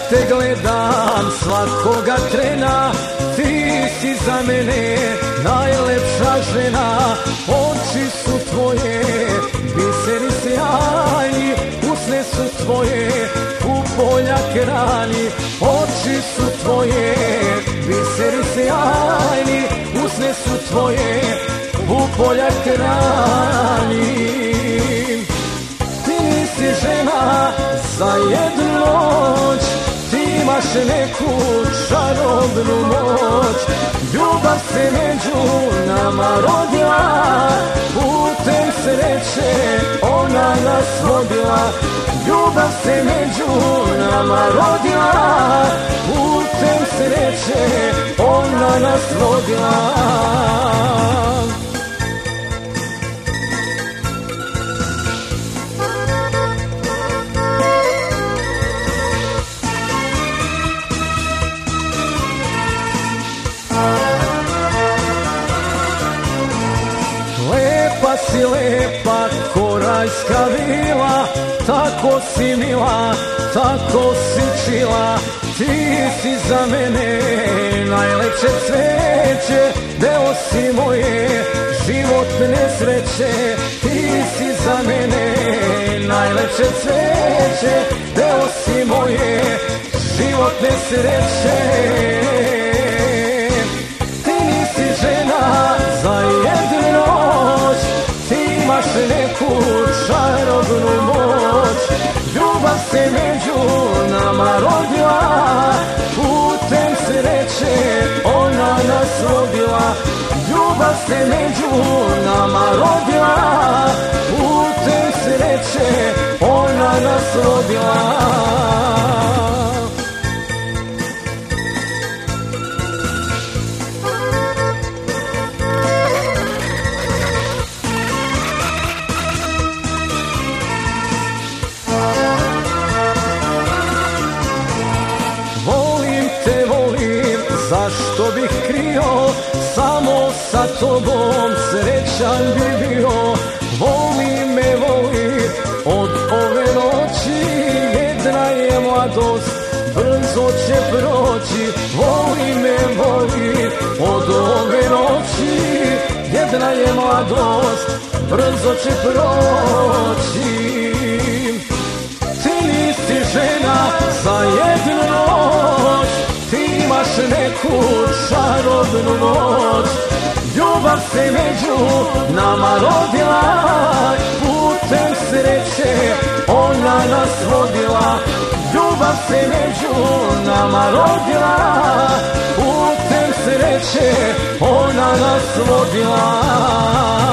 te gledam svakoga trena, ti si za mene najlepša žena. Oči su tvoje, biseri sjajni, usne su tvoje, u poljak rani. Oči su tvoje, biseri sjajni, usne su tvoje, u poljak rani. Ti nisi žena za jednu noć, ti imaš neku čarobnu moć. Ljubav se među nama rodila, putem sreće ona nas vodila. Ljubav se među nama rodila, putem sreće ona nas vodila. Lepa si lepa ko rajska vila, tako si mila, tako si čila. Ti si za mene najlepše cveće, deo si moje životne sreće. Ti si za mene najlepše cveće, deo si moje životne sreće. Ti nisi žena za jednu noć, ti imaš neku čarobnu moć. Ljubav se među nama rodila, putem sreće ona nas vodila. Ljubav se među nama rodila, putem sreće ona nas vodila. Zašto bih krio, samo sa tobom srećan bi bio. Voli me, voli, od ove noći jedna je mladost, brzo će proći. Voli me, voli, od ove noći jedna je mladost, brzo će proći. Ti nisi žena za jednu noć, ti imaš neku čarobnu moć. Ljubav se među nama rodila, putem sreće ona nas vodila. Ljubav se među nama rodila, putem sreće ona nas vodila.